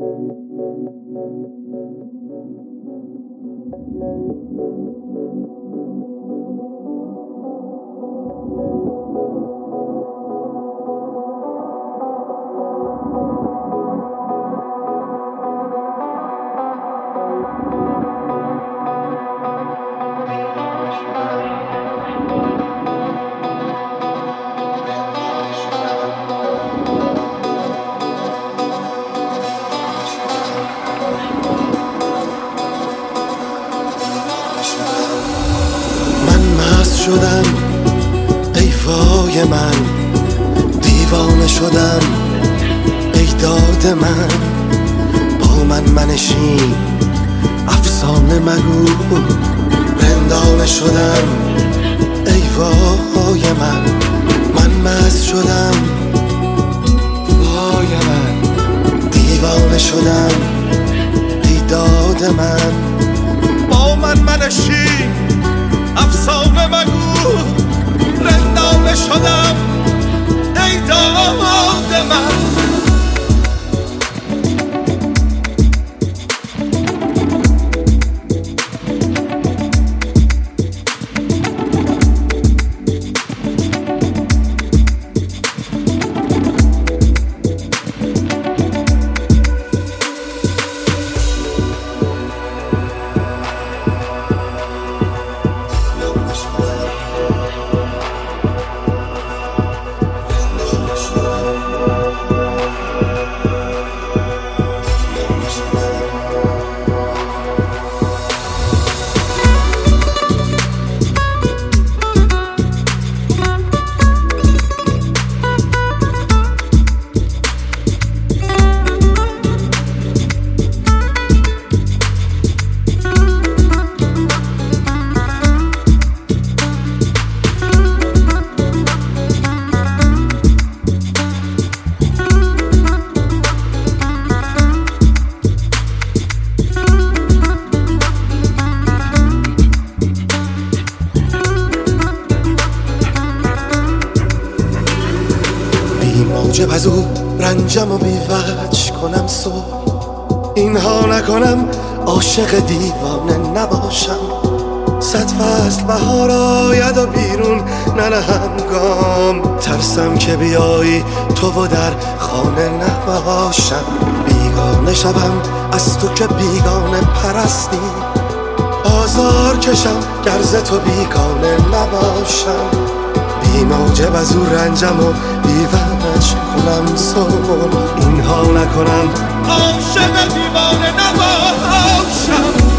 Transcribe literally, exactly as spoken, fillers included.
شدم ای وای من، دیوانه شدم ای داد من. با من منشین افسانه مگو، رندانه شدم ای وای من. من مست شدم وای من، دیوانه شدم ای داد من. با من منشین افسانه مگو، رندانه شدم ای داد من. موجب از او رنجم و بیوج کنم صبح، اینها نکنم عاشق دیوانه نباشم. صد فصل بهار آید و بیرون ننهم گام، ترسم که بیایی تو و در خانه نباشم. بیگانه شوم از تو که بیگانه پرستی، آزار کشم گر ز تو بیگانه نباشم. بی موجب از او رنجم و بیوج کنم صبح، اینها نکنم عاشق دیوانه نباشم.